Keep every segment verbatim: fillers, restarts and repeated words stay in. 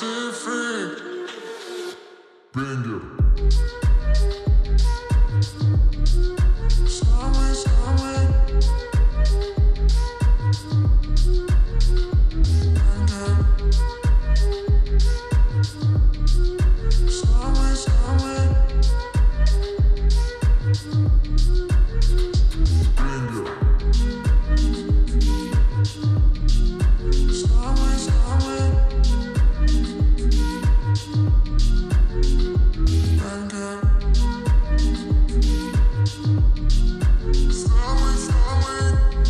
Pacific Banger. Somewhere, somewhere Banger. Somewhere, somewhere Banger. Somewhere, somewhere Banger. Somewhere, somewhere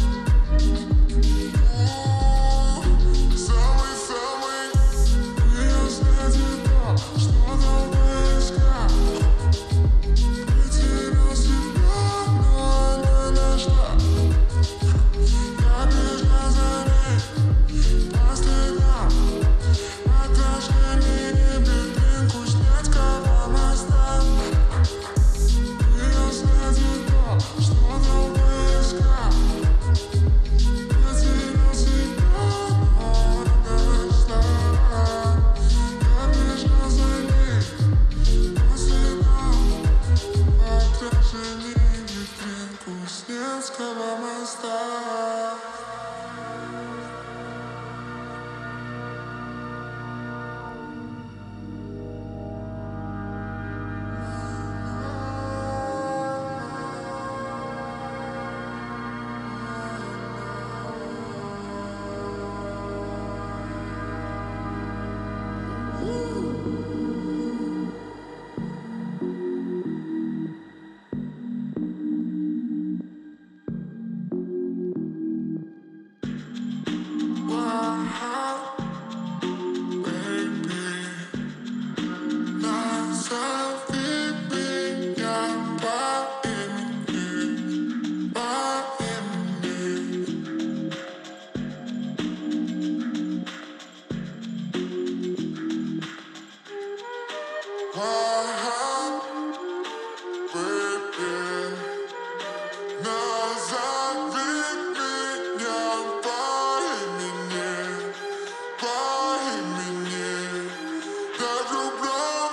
Ooh, somewhere, somewhere Я знаю, что новое искать. Потерял себя, но не нашла. Я бежал за ней по следам. Отражение бедринку Снятского моста. Я знаю, что новое искать. Потерял себя, но не нашла. Я бежал за ней по следам. Отражение бедринку Снятского моста. Wow, baby, назови меня по имени, по имени. Wow, baby, назови меня по имени, по имени. Я влюблен,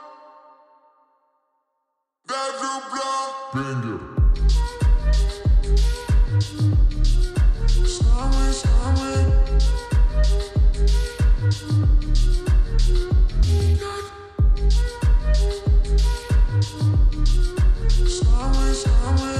я влюблен. Banger. Somewhere, somewhere Somewhere, somewhere